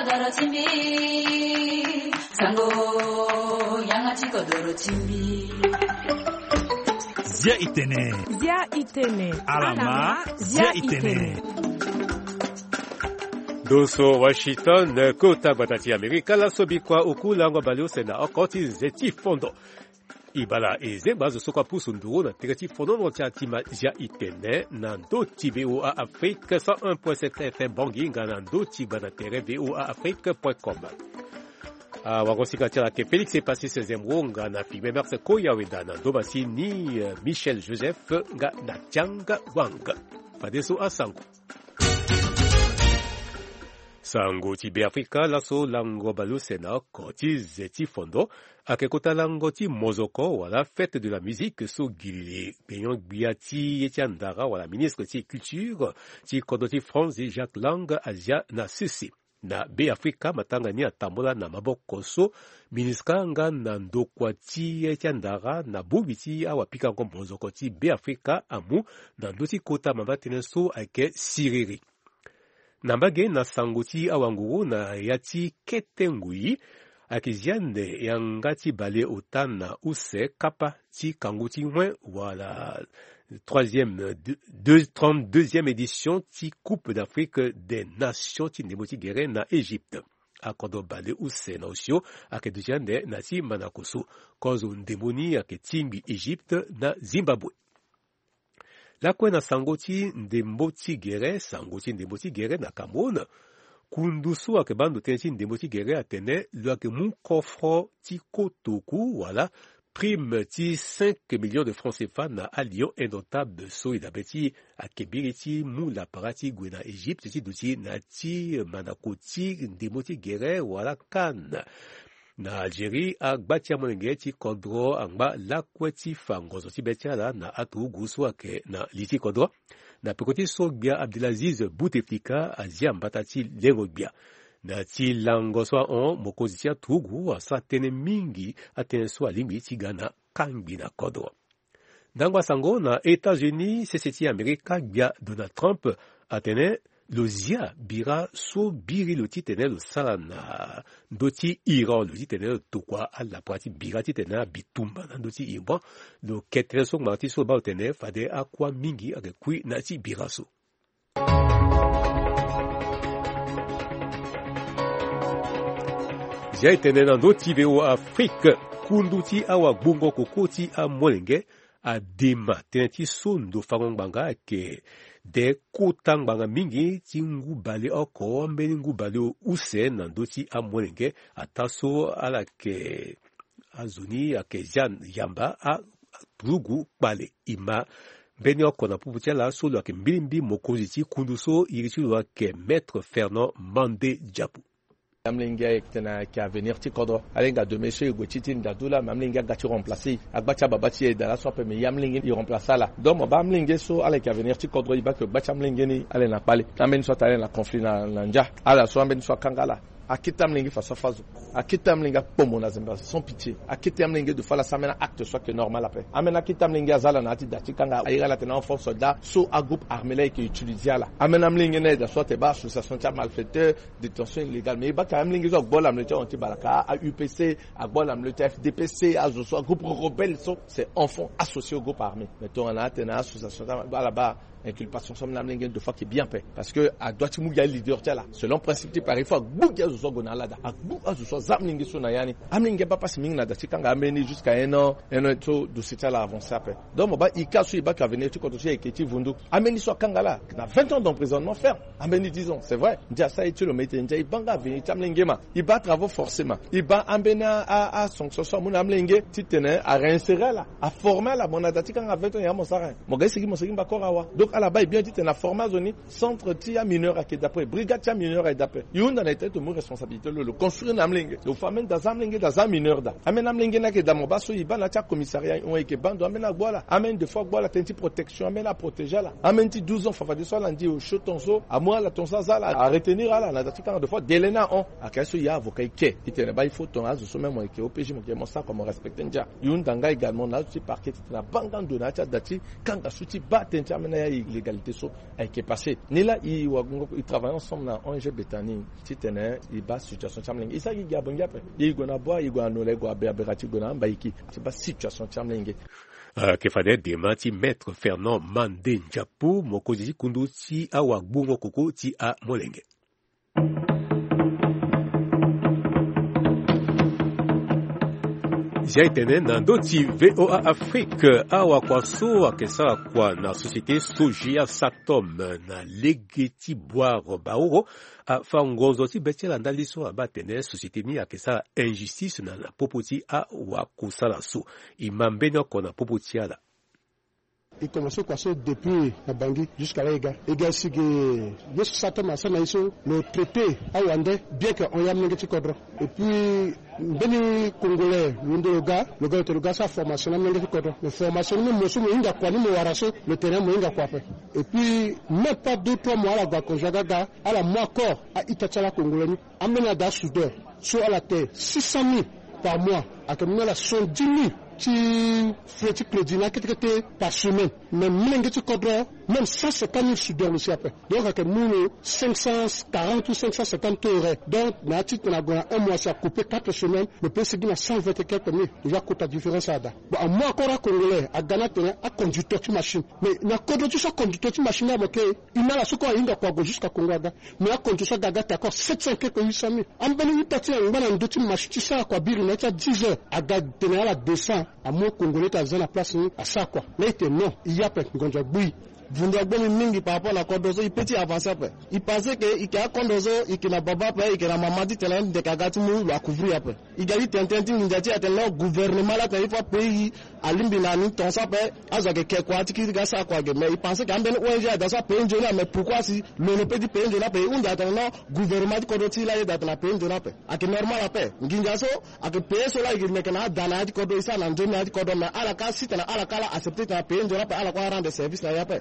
doro chimbi sango yangachi kodoro chimbi Zia itene alama zia itene Doso Washington kota batati Amerika la sobikwa ukulango balio sena okoti zeti fondo ibala eze bazo sokwa pusu nduro na tegati fondo no chatima zia itene nando tibeo a Afrique 101.7 FM Banginga nando tibana tere VOA Afrique.com wakosika tira ke Félix est passé 16e ronga na filme Merce Koya Wedana Dobasi ni Michel Joseph nga na Tchanga Wanga Fadeso Asango Sango Tibe Afrika laso lango balu sena koti zeti fondo akekota lango ti mozoko wala fête de la musique so gilili peyon biati etiandara wala ministre ti culture ti kodoti France Jacques Lang Asia na Sisi na be Afrika matanga ni atambola na maboko so ministre nga na ndokwa ti etiandara na bubiti awapika ngo mozoko ti be Afrika amu na ndoti kota mabatene so ake siriri Nambage na sanguti awanguru na yati ketengui akiziande yangati bale otana use kapa ti kanguti mwen wala 32e édition ti Coupe d'Afrique des Nations ti ndemoti gere na Égypte. Akodo bale use na osio akeduziande na ti manakoso kozo ndemoni aketimbi Égypte na Zimbabwe. La kwena sangoti ndemboti gere na Cameroun kundusu akebando tensi ndemboti gere atene luake mu kofro ti kotoku wala prime ti 5 millions de francs CFA na allion indotable so idabeti akebiri ti mu la parati gwena Égypte ti duti na ti manakoti ndemboti gere wala kan na Algérie agbatia monenge ti kodro angba lakweti fangozo ti betiala na atu gusu ake na liti kodro na pekoti sogbia Abdelaziz Bouteflika azia mbatati lerogbia na ti langoso on mokozi ti atugu asa tene mingi atenso alimbi ti gana kangbi na kodro ndangwa sango na États-Unis seseti Amerika gbia Donald Trump atene Lozia bira so biri lo titene lo sala na doti Iran lo titene lo tokwa ala prati bira titene bitumba na doti Iran lo ketre so marti so ba otene fade akwa mingi akekui na ti bira so. Zia itene na doti VOA Afrique kunduti awa bungo kokoti a molenge a dema teneti sondo fangongbanga ke de kotangbanga mingi ti ngubale oko mbeni ngubale use na ndoti amolenge ataso ala ke azuni ake jan yamba a brugu bale ima mbeni oko na puputiala solo ake mbilimbi mokozi ti kunduso irichulu ake maître Fernand Mandé Diapou Amlinga ekitena ki avenir ti kodro alenga de monsieur gochiti ndadula mamlinga gati remplacer agbacha babati da la sope me yamlinga i remplacer la donc ba amlinga so ale ki avenir ti kodro iba ke bacha amlinga ni ale na pale amen so tale na conflit na nja ala so amen so kangala akita mlingi fa fazo akita mlinga pomo na zemba sans pitié akita mlingi de fala samena acte soit que normal après amena akita mlingi azala na ati dati kanga ayira la tena force soldat so a groupe armé là qui utilisait là amena mlingi ne da soit ba association de malfaiteurs détention illégale mais ba ka mlingi zo bola mlete anti balaka a UPC a bola mlete FDPC a so groupe rebelle so c'est enfants associés au groupe armé mettons en atena association là-bas inculpation somme na mlingi de fois qui bien fait parce que a doit mu ya leader là selon principe par il faut bouga zo gonalada a bouga zo zamlingi so na yani amlingi ba passe mingi na da tikanga ameni jusqu'à un an to do c'était là avancer après donc ba ikasu iba ka venir tu contre ekiti vundu ameni so kangala na 20 ans d'emprisonnement ferme ameni 10 ans c'est vrai dia ça et le mettre ndia ibanga venir tamlingi ma iba travaux forcément iba ambena a sanction so mun amlingi titene a réinsérer là a former la monada tikanga 20 ans ya mo sarin mo ga sigi ba korawa donc à la bas bien dit na former zone centre tia mineur à d'après brigade tia mineur à d'après yunda na tête mo responsabilité le construire na amlingi le famen da zamlingi da mineur da amen amlingi na ke da mo baso iba na tia commissariat on eke bando amen na bola amen de fois bola tenti protection amen la protéger là amen ti 12 ans fa de so landi au chotonso à moi la tonsa zala à retenir là na tika de fois delena on akaso ya avocat ke itene ba il faut ton azo so même ke OPJ mo ke mo ça comme respecter ndia yunda nga également na ti parquet na bangando na tia dati kanga suti ba tenti amen ya l'égalité qui est passée. Ni là, ils travaillent ensemble dans ONG Betani, Titene, ils bas situation chamling. Ils savent qu'ils gabon gape. Ils gona bois, ils gona nolé, gona berberati, gona mbaiki. C'est pas situation chamling. Que fallait démenti maître Fernand Mandé Njapu, mokozi kundu ti awa bungo koko ti a molenge. Jaitene nandoti VOA Afrique awa kwaso akesa kwa na société Sojia Satom na legeti boire baoro a fangozo ti betela ndaliso abatene société ni akesa injustice na popoti a wakusala so imambeno kona popoti ala. Il commençait quoi ça depuis la Bangui jusqu'à la Ega. Ega c'est que Yesu Satom a ça le traité à Wande bien qu'on y a mené kodro. Et puis Beni Congolais, le gars sa formation a mené kodro. La formation même monsieur Moinga quoi ni mo waraso le terrain Moinga quoi fait. Et puis même pas 2-3 mois à la Gakojagaga à la mois corps à Itachala Congolais amena da soudeur sur à la terre 600 000 par mois à comme la 110 000 qui fait que le dîner qui traité par semaine même m'engue tu kodro même 150 000 soudeurs aussi après donc à nous 540 ou 550 euros donc na titre na un mois ça coupé 4 semaines le pays c'est 120 et quelques mille déjà coûte la différence à da bon à moi encore à congolais à Ghana tenir à conducteur de machine mais na kodro tu ça conducteur de machine avec il n'a la soko inga kwa jusqu'à Congo mais à conducteur gaga t'as encore 700 quelques 800 000 en beni tati en bana ndotu machine ça quoi biru na 10 heures à tenir à la 200 à moi congolais t'as la place à ça quoi mais non il y a pas ngonja bui Vundagbo mingi par rapport à la Kondozo, il peut y avancer après. Il pensait que il y a Kondozo, il y a Baba après, il y a Maman dit tellement de Kagati mou la couvrir après. Il y a dit tententi ninjati à tel gouvernement là qu'il faut pays à l'imbinani ton ça après, azogue quelque qui regarde ça quoi mais il pensait qu'un ben ONG dans ça pays de là mais pourquoi si le pays du pays de là pays où d'attendre gouvernement de Kondoti là dans la pays de là paix. À que normal après. Nginjaso à que pays cela il met kana dans la Kondo ça dans Ndemi à Kondo mais à la cas si tu à la cas accepter dans pays de là à la quoi rendre service là après.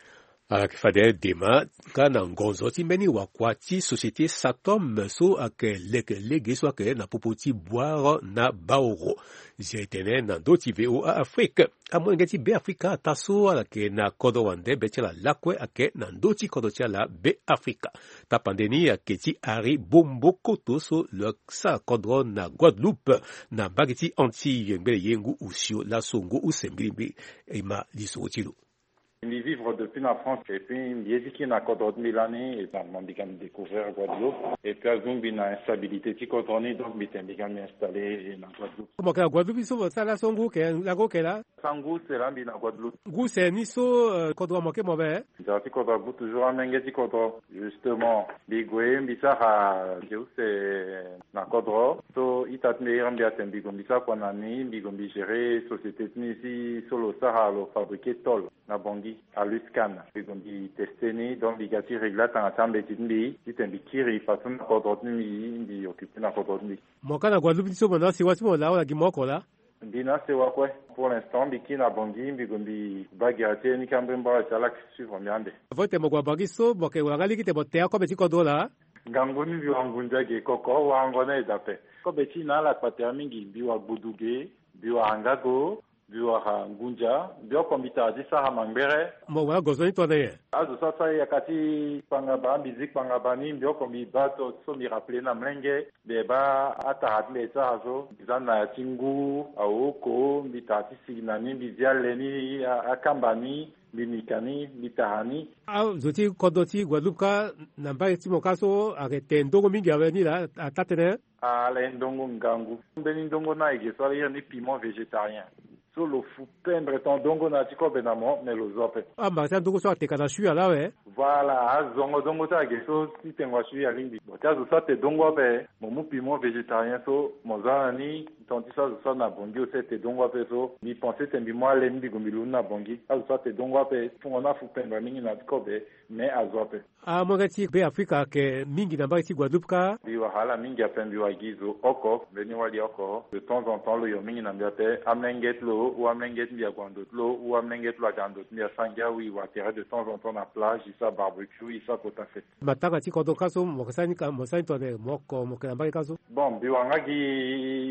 Akifade dema kana ngonzo ti meni wakwati société Satom so ake lege so ake na popoti boire na baoro jetene na doti VOA Afrique amwengeti be Africa taso ake na kodo wande betela lakwe ake na doti kodo la be Africa ta pandeni ake ti ari bombo koto so le sa kodro na Guadeloupe na bagiti anti yengbe yengu usio la songo usembili ima lisotilo. Je vivre depuis la France et puis il dit qu'il n'a qu'à d'autres mille années et donc on a découvert Guadeloupe et puis il y a une instabilité qui continue donc il a installé dans Guadeloupe. Comment que Guadeloupe ils sont ça là son goût que la go que là? Sango c'est là dans Guadeloupe. Goût c'est ni so qu'on doit manquer mauvais. J'ai qu'on doit toujours amener qui qu'on justement bigoué bisara c'est na Codro so itatme rambi atembi gombisa kwa nani bigombi gérer société ici solo Sahara lo fabriquer tol na Bangui à Luscan bigombi testeni donc bigati réglat en ensemble timbi itembi kiri façon Codro ni occupé na Codro ni moka na Guadeloupe so bona si watu la la gimoko là Bina c'est quoi pour l'instant biki na Bangui bigombi bagati ni kambemba chala suivre miande vote mo kwa Bangui so boke wangali kite botea ko beti kodola ngangoni biwangunja ge koko wangona edape ko beti na la kwater mingi biwa buduge biwa angago biwa ngunja biwa kombita di sa mangere mo wa gozoni to ne azo sasa yakati pangaba musique pangabani biwa kombi bato so mi rappeler na mlenge beba ata hadle sa azo bizana tingu aoko bitati signani bizialeni akambani binikani bitahani zoti kodoti Guadeloupe na mba ti mokaso arete ndongo mingi aveni la atatene ala ndongo ngangu beni ndongo na egeso ala ni piment végétarien so lo fu pendre ton dongo na tiko benamo mais lo zope ma sa ndongo so ateka na shu ala we voilà azongo dongo ta geso si tengwa shu ya lingi botazo sa te dongo be mo piment végétarien so mozani tonti sa so na bongi o te dongo pe so ni penser tembi mo ale ndi gombilu na bongi azo sa te dongo pe fungona fu pendre mingi na tiko be mais azope mongati be Africa ke mingi na ba ti Guadeloupe ka biwa hala mingi apembi wa gizo oko beni wali oko de temps en temps lo yo mingi na mbiate amenget lo ou amenget mbia kwandot lo ou amenget lo agandot mbia sanga oui wa terre de temps en temps na plage isa barbecue isa kota fête mataka ti kodo kaso mokasani ka mosani to de moko mokana ba kaso bon biwa ngaki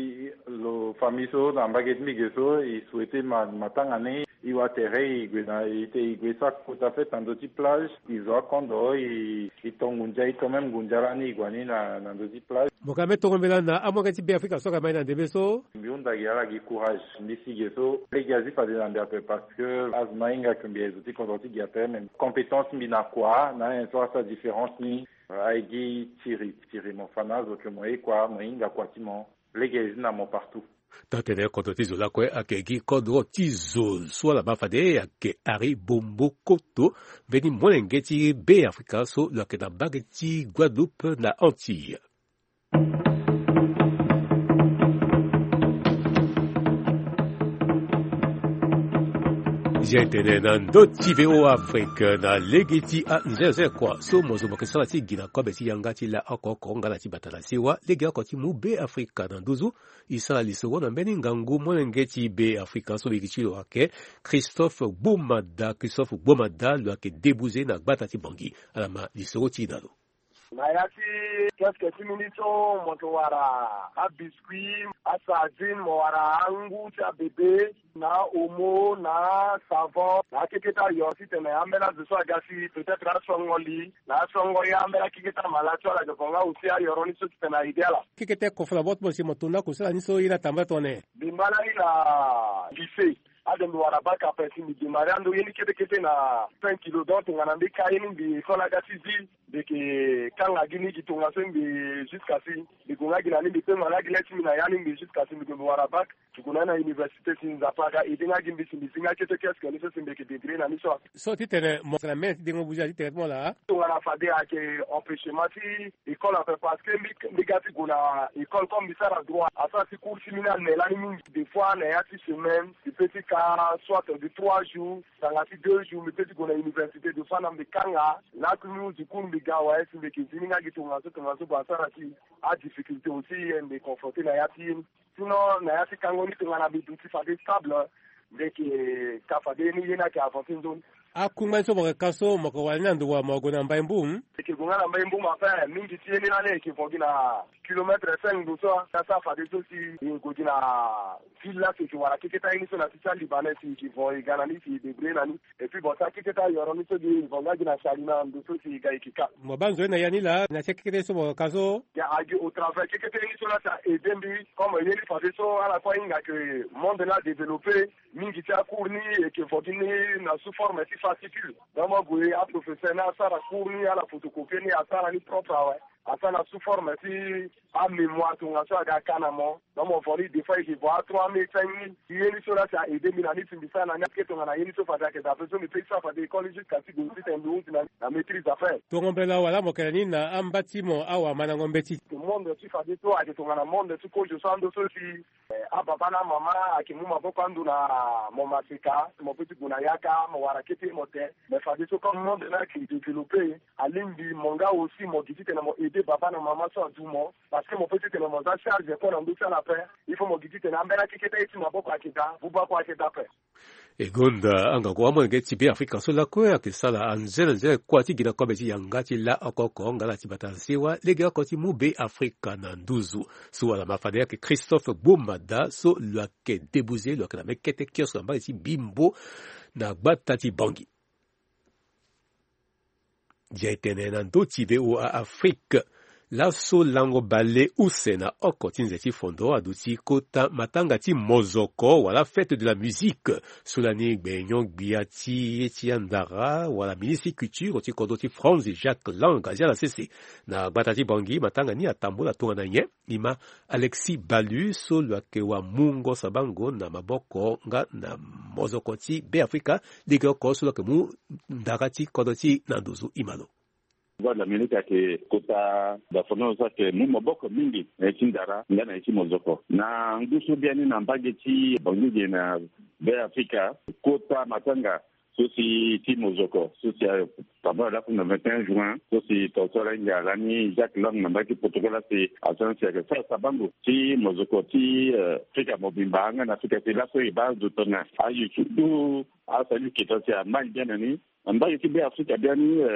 lo famiso na mbageti migeso i souhaité matangane iwa tere igwesa kota fait ndoti plage izo kondo i tongunja i quand même gunjarani igwani na ndoti plage mokame tongombela na amokati be Afrika soka mai na ndebeso mbiunda yala gi courage ndisigeso legazi fa de peu parce que azmainga kumbiezo ti kondoti giape même compétence mina kwa na so sa différence ni aigi tiri mofanazo que moi kwa moinga kwa timo legazi na mo partout tatene koto tizo lakwe akegi kodro tizo swala bafade yake ari bombo koto veni monengeti be Afrika so lake na bageti Guadeloupe na Antilles. Jentene na ndoti veo Afrique na legeti a nzeze kwa so mozo mokesala ti gina kwa beti yangati la akoko ngala ti batala siwa lege akoti mu be Afrika na nduzu isala liso na mbeni ngangu monengeti be Afrika so bikichilo wake Christophe Bomada lo ake debuze na gbata ti bangi alama liso ti nalo. Nayati quelques minutes moto wara a biscuit a sardine mo wara angu cha bébé na omo na savon na keketa yo si tene amela de so agasi peut-être a songoli na songo ya amela keketa malacho la jokonga usia yoroni so tena ideala kekete ko fla bot mo si motuna ko sala ni so ila tamba tone bimbala ila lycée adem wara baka pesi mi dimariando yeni kete na 5 kg donc ngana mbika yeni bi kola gasizi de que quand la Guinée qui tourne jusqu'à si de qu'on a gagné des thèmes à la Guinée qui n'a rien jusqu'à si nous voir à bac tu connais à l'université si nous a pas et dinga gimbi si singa qu'est-ce que nous sommes des degrés na mission so titene mo la mais dingo buja directement là on a fait que empêchement si école a fait parce que négati gona école comme ça a droit à ça c'est cours séminaire mais là des fois na ya 6 semaines des petits cas soit de 3 jours dans la 2 jours mais petit gona université de fois na mbekanga là que nous du coup gawa esi mbeki zininga gitunga so basara ti a difficulté aussi de confronter na yati sinon na yati kangoni tunga na biduti fa stable de que kafade ni yena ka avancer zone akunga so mo kaso mo ko wali ndu wa mo gona mbaimbu ke gunga na mbaimbu mafa mingi tieni na le ke fogina kilomètre 5 do so ça fa de so si godina villa ke wala keketa ini so na tisa libanais ki vo igana ni si de brena ni et puis bon ça keketa yoro ni so di vonga gina salina ndo so si ga ikika mo banzo na yani la na kekete so mo kaso ya agi au travers keketa ini so na ça et dembi comme il est fait so à la fois inga que monde là développé mingi tia courni et que fogini na sous forme fascicule donc moi a professeur na ça la courni à la photocopie ni à ça ni propre ouais asana sous forme si a mémoire to ngaso aga kanamo no mo voli des fois je vois 3000 yeni so la ça aider mina ni timbisa na nyake to ngana yeni so fada ke da peso mi pesa fada école jusqu'à si go si ndo na maîtrise d'affaires to ngombela wala mo kelani na ambati mo awa mana ngombeti to monde si fada to ake to ngana monde tu ko jo sando so si a baba na mama akimuma boko andu na mo masika mo petit guna yaka mo warakete mo te me fada so comme monde na qui développer alimbi monga aussi mo gitite na mo aider baba na mama so adumo parce que mon petit que mon charge pour en douter la paix il faut mo gitite na mbela kiketa iti maboko akita buba kwa akita paix egonda anga kwa mo ngeti be Afrika so la ko akisala anzele kwa ti gina kwa beti yangati la akoko ngala ti batansiwa lege akoti mu be Afrika na nduzu so wala mafade yake Christophe Bomada so lo ke debuze lo kana mekete kioso mbali ti bimbo na gbata ti bangi jaitene na ndoti be o Afrique laso lango bale usena okoti nzeti fondo aduti kota matanga ti mozoko wala fête de la musique solani gbenyon gbiati eti andara wala ministre culture oti kodoti France Jacques Lang azia la cc na batati bangi matanga ni atambola tonga na nye ima Alexis Balu so lwake wa mungo sabango na maboko nga na mozoko ti be Afrika liga ko so lwake mu ndakati kodoti na nduzu imalo la minute ke kota da fono sa ke mu maboko mingi tindara ngana ichi mozoko na ngusu biani na mbageti bangi na be Afrika kota matanga sosi ti mozoko sosi papa la pour le 21 juin sosi totola ngalani Jacques Lang na mbaki protocole c'est agence que ça bango ti mozoko ti Afrika mobimba ngana Afrika c'est la so base de tona ayu chudu a salu ki to sia mal bien ni mbaki ti be Afrika biani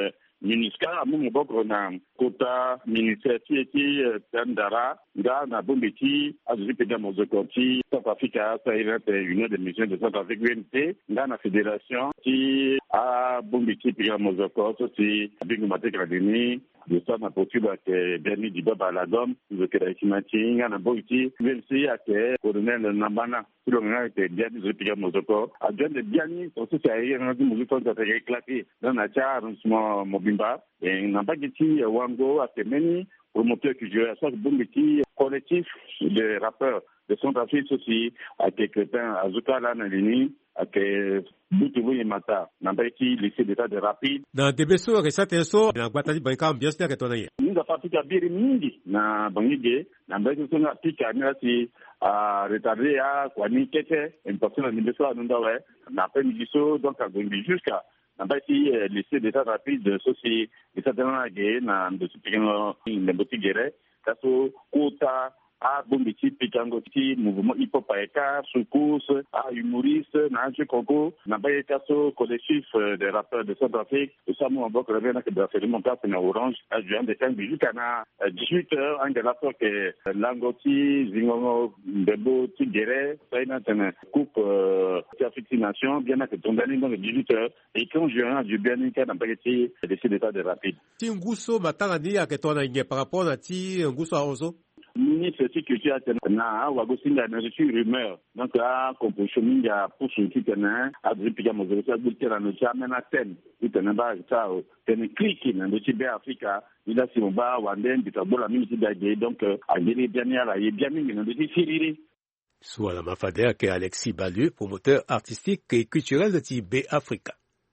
MINUSCA amu boko na kota ministère ti tandara nga na bombeti azuzi pega mozokoti South Africa ça est union des missions de South Afrique UNT nga na fédération ti a bombeti pega mozokoti ti bingu mateka dini de ça na possible que Bernie Dibaba la dom de que la nga na bombeti UNC ake colonel Nambana pour nga que Bernie pega mozokoti a de Biani aussi ça est un mozokoti ça fait éclater dans la char Mobimba et Nambageti Wango a meni promoteur culturel ça bombeti collectif de rappeurs de Centrafrique aussi à quelques-uns à Zutala na lini à que Butubu Mata Nambageti lycée d'état de rapide na debeso resate so na gwatali banka ambiance ya ketona ye ninga papika biri mingi na bangige Nambageti songa pika nasi a retardé à kwani kete une personne ni beso anunda ouais na peine giso donc à gombi jusqu'à Nambageti lycée d'état rapide ceci et ça donne à gagner na de ce pequeno ne botigere kaso kota a bombeti pikango ti mouvement hip hop eka soukous a humoriste na jeu congo na baye kaso collectif des rappeurs de Centrafrique et ça mon bok revient que de faire mon place na orange à juin de 5 jusqu'à 18h en de la sorte que langoti zingongo debo tigere ça est une coupe Afrique nation bien que tondani donc 18h et quand juin du bien que dans bageti de l'état de rapide ti nguso matanga ni ya ketona inge par rapport à ti nguso aozo ministre de culture na wagosinga na je rumeur donc a composition minga pour ce qui tena a dripiga mozeka bultera no chama na ten itena ba tao ten clique na de Tibet Africa ila simba wanden bitabola mingi dage donc a géré bien la bien mingi na de Firiri soit la mafadea que Alexis Balu promoteur artistique et culturel de Tibet Africa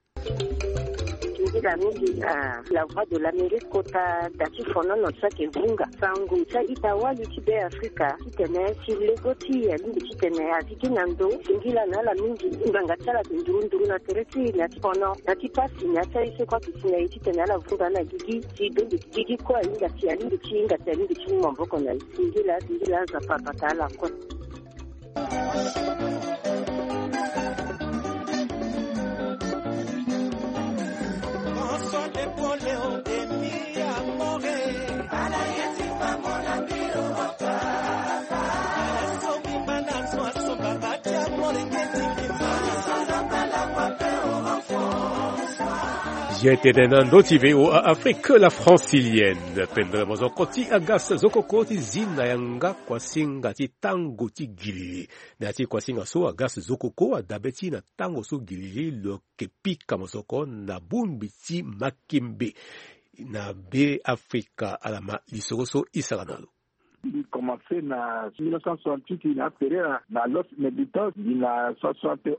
la voix de l'Amérique kota dati fono no tsake vunga sangu cha itawali tibe Afrika kitene silegoti ya lingi kitene atiki nando singila na la mingi nganga tsala ndurunduru na tereti na fono na tipasi na tsaise kwa kitene itene la vunga na gigi tibe gigi kwa inga tia lingi chinga tia lingi chinga mboko na singila za papa la kwa J'étais dans Notiveo à Afrique la francilienne. Pendre mozokoti agas zokokoti zina yanga kwa singa ti tango ti gilili. Na ti kwa singa so agas zokoko adabeti na tango so gilili lo kepika mozoko na bumbi ti makimbe. Na be Afrika alama lisoroso isaganalo. Il commençait en 1968, il a fait dans Los Meditos, il a 71,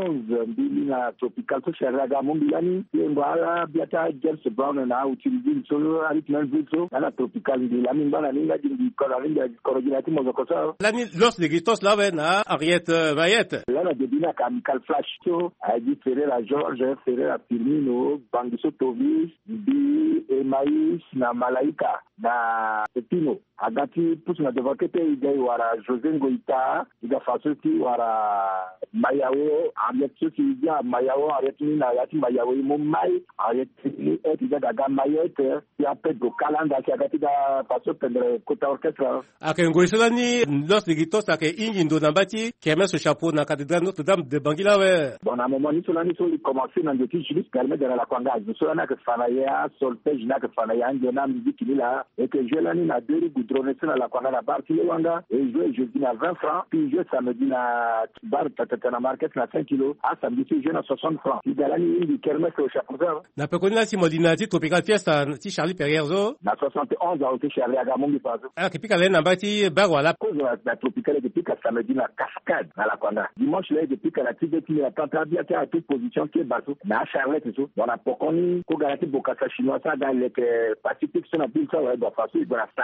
il a tropical, c'est Ragamon Bilani, il a biata James Brown, il a utilisé le solo avec le vito, il a tropical, il a mis dans la ligne du coordinateur Mozokosa. L'année Los Meditos, là, on a Ariette Vayette. Là, on a deviné à Michael Flash, a dit Ferreira George, Ferreira Firmino, Bangiso Tovis, Bi, Emaïs, na Malaika, na Pepino. Agati pusi na devakete igai wara José Ngoïta iga fasuki wara Mayawo ametsuki iga Mayawo aretini na yati Mayawo mumai aretini iga daga mayete ya Pedro Kalanda ki agati da fasu pendre kota orchestra ake ngoisela ni Los Ligitos ake ingindo nambati keme ce chapeau na cathédrale Notre-Dame de Bangila we bon à un moment ni solani so commencer dans des petits juristes permet de la kwanga solana que fanaya solfège na que fanaya ngena musique ni là et que je l'ani na deux goudronné na la kwanga la bar kilo wanga et jouer jeudi à 20 francs puis jouer samedi na bar tatana market na 5 kilos à samedi jouer na 60 francs il galani une kermesse au chapeau na pekoni si modinati tropical fiesta ti Charlie Perierzo na 71 a été Charlie Agamongi pazo kipika le nambati bar wala cause la tropical depuis que samedi na cascade na la kwanga dimanche là depuis que la tibet ni la tantrabia à toute position qui est bateau na Charlotte tout bon la pokoni ko garanti bokasa chinois ça dans les pacifique sur la ville ça ouais ba façon il va samedi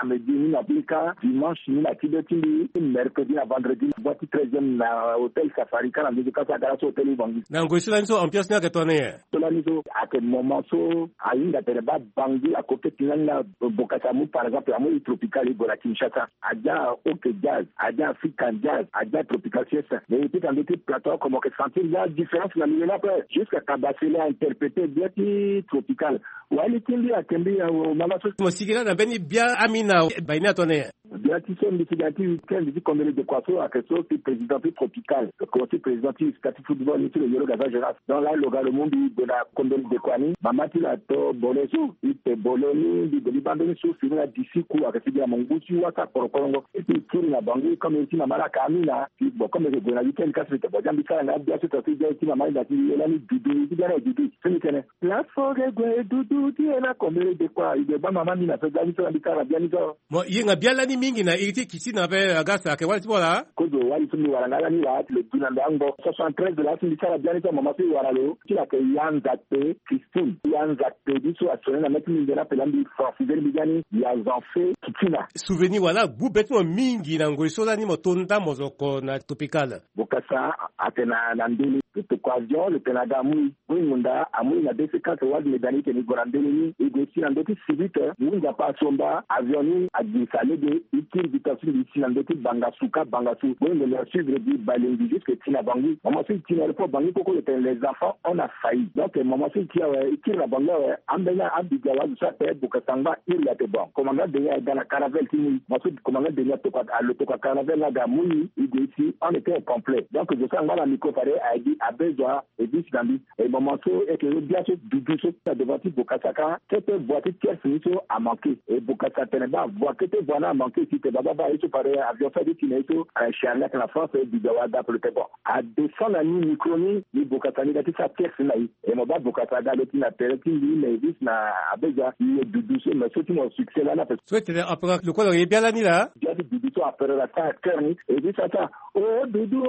Nablika, dimanche, ni la Tibetili, mercredi à vendredi, boîte 13e hôtel Safari, car en musique, ça a hôtel Bangi. Nangoiso en pièce n'a que ton Solaniso, à quel moment, à une d'Atereba, Bangi, à côté de la Bokasamu, par exemple, à Moui Tropical et Bola Kinshasa, Adja Ok Jazz, Adja African Jazz, Adja Tropical Siesta. Mais il y a dans des plateaux comme on peut sentir, il y a différence dans le après. Jusqu'à Kabasele a interprété bien tropical. Wali Kimbi a Kimbi au Mamasso. Mosigila n'a bien Amina, Baina Tonné. Bien qui sont décidatifs, week-end, dit qu'on est de Kwasso à quelque chose qui est président tropical. Le côté président du statut football, ici le Yolo Gaza Geras. Dans là, le monde de la Condom de Kwani, Mamati la to Boleso, il te Boloni, de Libandoni sous finir d'ici coup à recevoir mon goût, tu vois ça pour Congo. Et puis, tout la Bangui, comme ici, Mamara Kamina, puis bon, comme le Gonavika, le casse de Bojambika, la bien sûr, tu as dit, Mamara, il a dit, il a mis Dudu, il a dit Dudu. C'est le la forêt, Dudu, tu es là, comme il est de quoi, il est pas maman, il a fait la mission, il a bien dit. Moi, il y a bien l'année mingi na iti kisi na be agasa ke wali bola. Kozo wali sumi warangala ni la le tunandango 73 de la sindika la bien dit maman, c'est waralo. Tu l'as que Yann Zakpe, Christine, Yann Zakpe, dit sur assuré la mettre mingi na pelandi Francisel Bigani, il a fait Kitina. Souvenir wala boubetement mingi na ngoiso la ni motonda mozoko na tropical. Bokasa atena nandeli de Kwazion, le Canada Moui, Munda, Amoui, la DC4 Wad Medani, qui est Gorandeli, et aussi en d'autres civiques, Munda Pasomba, Avioni, Adisale de Itil, Vitation, ici en d'autres Bangasuka, Bangasu, oui, mais leur suivre dit Balingi, jusqu'à Tina Bangi. Maman, c'est Tina le pauvre Bangi, pourquoi les enfants, on a failli. Donc, maman, c'est qui la Bangi, Ambena, Abdigawa, ça fait, Bokasanga, il a été bon. Commandant de dans la caravelle, commandant de le Toka caravelle, là, Gamoui, il dit ici, on était au complet. Donc, je sens, la micro-faré a dit, a besoin et dit Gambi et Momanso et que bien sûr Doudou ça devant Bokasaka cette voiture qui a manqué et Bokasaka Teneba voit que te voilà manqué si te baba et tu parais avion fait du Kineto à Charlotte la France et du Gawada pour le Tebo à descendre la nuit microni ni Bokasaka négatif sa pièce là et mon bas Bokasaka le tina perti ni mais dit na abeja ni Doudou mais surtout mon succès là parce que tu après le quoi il est bien là ni là bien Doudou après la ta cœur ni et dit ça oh Doudou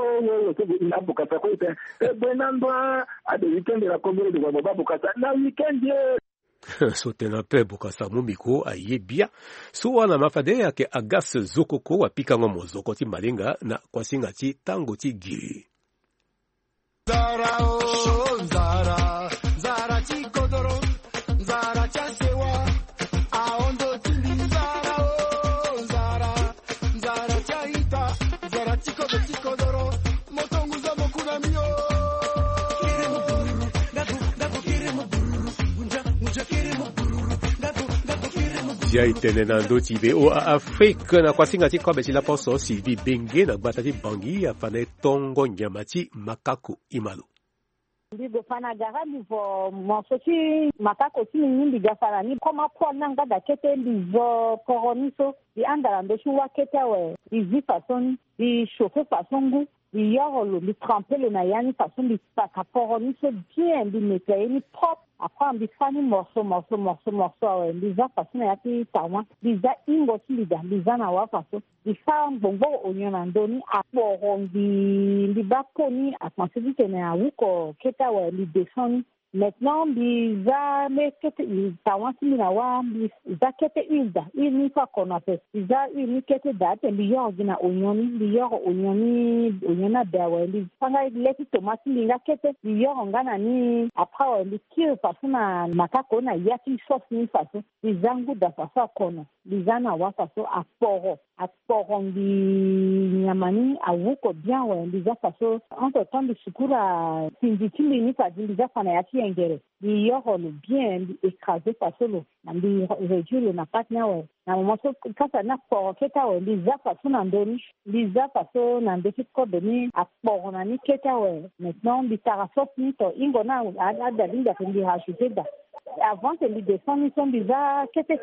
il a Bokasaka Benamba à des week-ends de la commune de Wababa Bokasa na week-end sotena pe Bokasa mumiko ayebia so wana mafade yake agas zokoko wapika ngomo zokoti malinga na kwasinga ti tango ti giri Zara oh Zara Zara ti kodoro Zara cha sewa aondo ti Zara oh Zara Zara cha ita Zara ti kodoro motonguza mokuna mio Dia itene na ndoti be o Afrique na kwasinga ti kobe ti la poso Sylvie Benge na gbata ti Bangi afane tongo nyamati makako imalo. Ndigo fana garani vo monsoti makako ti nyimbi gafara ni koma kwa nanga da kete lizo koroniso di andala ndo shuwa kete we izi façon di chauffer façon goût di yoro li tremper le nayani façon di paka koroniso bien di mettre ni propre. Après, on dit morceau, les a façon à ti tawa, les a imbosi les a na wa façon, les femmes bongo onion andoni a porondi, les bakoni a pensé que ne a wuko keta wa les descend. Maintenant, les a mais que tawa si na wa, les a kete ilda, il ni fa qu'on a fait, les a une kete date, les yor dina onioni, oniona dawa, les fanga les tomates, les a kete, les yor ngana ni après les kiro na makako na yaki sauce ni faso izangu da faso kono bizana wa faso aporo ndi nyamani awuko bien wa ndiza faso entre temps de sukura sinditili ni fa ndiza fana yaki engere di yoro le bien écraser faso lo ndi réduire na patna wa na moso kasa na poro keta wa ndiza faso na ndoni ndiza faso na ndeki ko deni aporo na ni keta wa maintenant di tarasop ni to ingona ada linda ndi hashiteda avant que les descendants sont déjà qu'était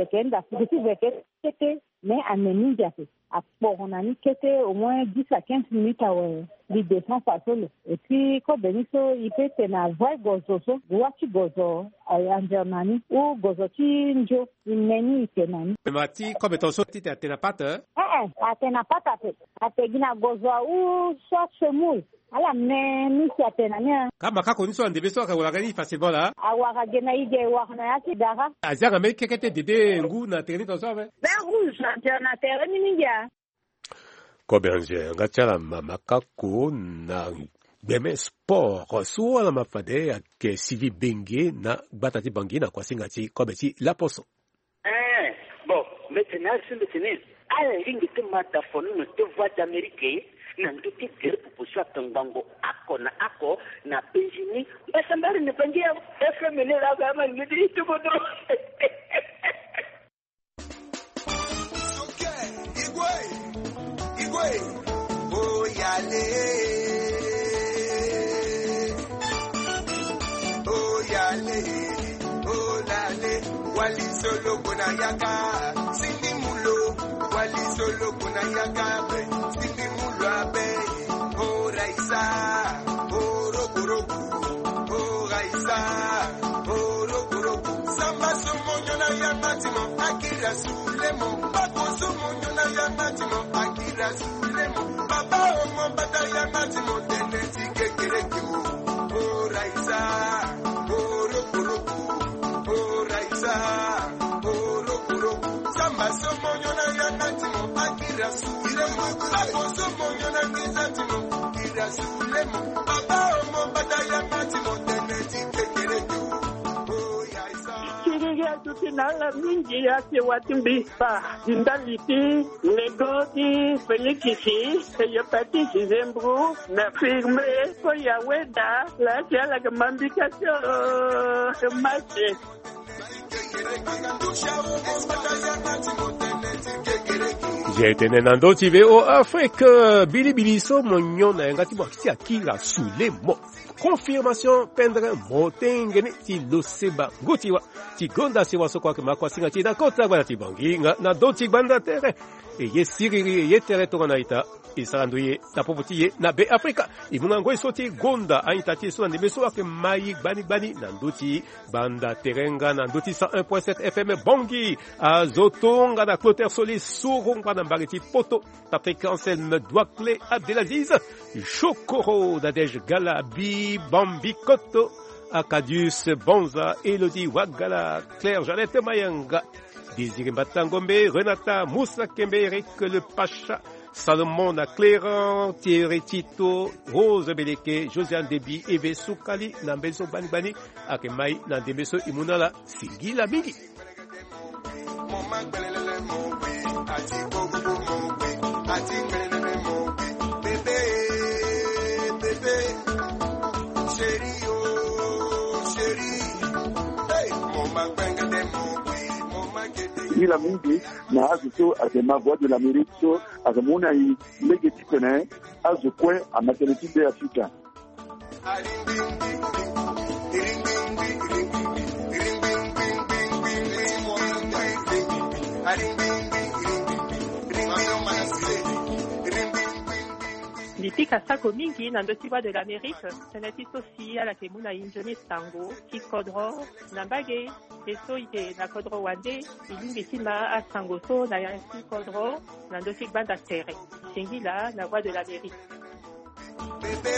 mais à Ménindia à Poronani qui était au moins 10 à 15 minutes à les descendants façon et puis quand Beniso il peut être na vrai gozo wachi gozo en Germanie ou gozo tinjo imeni tenani mati comme ton sorti à tenapata à tenapata à tegina gozo ou soit semou ala me misi atenania kama kako niso andebeso akawakani facilement là awaka gena ige wakna yake dara azanga me kekete dede ngu na terrain to sabe rouge na terrain ninja Koberger ngachala makako na beme sport suala mafade ya ke Sylvie Bengue na batati bangi na kwa singati kobeti la poso bon maintenant ala lingi te mata fonu no te voix d'Amérique na nduti gere pupushwa tangango ako na Benjini basambari ne bangia FM ne la gama ngidi tu bodo Igwe oh yale oh lale wali solo kuna yaka sindi mulo wali solo kuna yaka sindi mulo abe oh raisa oh rokuroku oh raisa oh rokuroku samba somonyo na yamatimo akira sulemo bako somonyo na yamatimo akira sulemo baba omo bata yamatimo teneti kekereke oh raisa Samba somonyo na yanatimo akira sulemo Bako somonyo na kizatimo akira sulemo Baba omo bata yanatimo teneti kekereke Kiriya tutinala mingi yake watimbipa Indaliti, Negoti, Felikisi, Yopatisi Zembru, na firme, Koyaweda, la tiala kamambikasyo, Mache. J'ai été nando tive au Afrique bilibili so monyo na ngati mwakisi akila sulemo confirmation pendre motengene ti loseba ngutiwa ti gonda sewa so kwa makwa singa ti na kota bana ti bangi na doti banda tere e yesiriri yetere to na ita isaranduye na popotiye na be Afrika imunga ngoi soti gonda aitati so ndebe so ake mai bani na ndoti banda terenga na ndoti 101.7 FM bangi azotonga na Clotaire Solis surunga na mbageti poto Patrick Anselme Douaclé Abdelaziz Chokoro Nadej Galabi Bambi Koto Akadius Bonza Elodie Wagala Claire Jeannette Mayanga Désiré Batangombe Renata Moussa Kembe Eric Le Pacha Salomon Cléran, Thierry Tito, Rose Beleke, Josiane Debi, Eve Soukali, Nambeso Banibani, Akemai, Nandebeso Imunala, Singila Mingi. La mingi na azuto azema voix de l'Amérique so azamuna i legeti kone azukwe a maternité de Africa Lipika sako mingi na ndotiwa de l'Amérique senati sosi ala kemuna injoni sango kikodro nambage eso ite na kodro wande ilingi sima a sango so na yansi kodro na ndotik banda tere singila na voix de l'Amérique bébé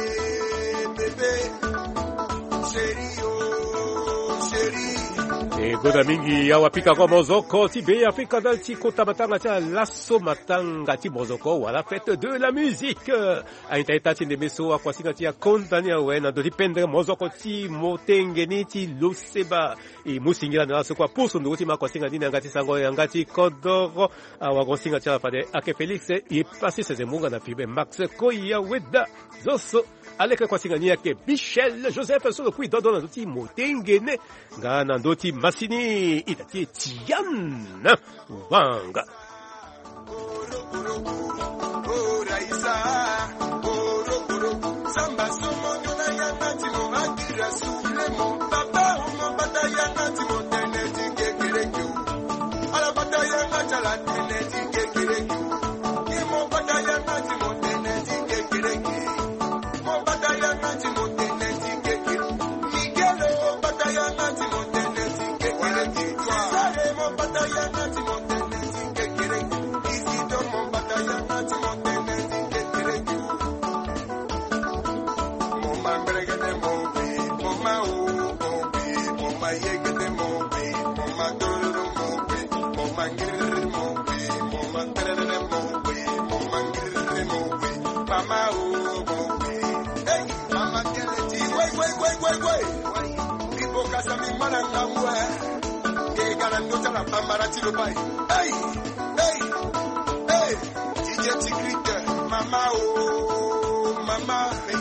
chérie Goda mingi ya wapika kwa mozoko tibe Afrika dal ti kota matanga tia lasso matanga ti mozoko wala fête de la musique aita ita ti ndebeso akwa singa ti kontania wena do dipendre mozoko ti motengeni ti loseba e musingira na so kwa puso ndo ti makwa singa dina ngati sango ngati kodoro awa gosinga ti afade ake Felix e passé ses emunga na fibe Max Koya weda zoso aleka kwa singa ni yake Michel Joseph so kui dodo na ti motengene ngana ndoti Masini itati Tiana Wanga Samba somonyo na yanati mo akira sulemo Baba umo bata yanati mo teneti kekereku Ala bata yanati ala teneti kekereku Imo bata yanati mo teneti kekereku Mo bata yanati mo teneti kekereku Miguelo bata yanati mo teneti kekereku Sare mo bata yanati mo teneti kekereku Hey, hey, hey, DJ Tigritte, mama, oh, mama,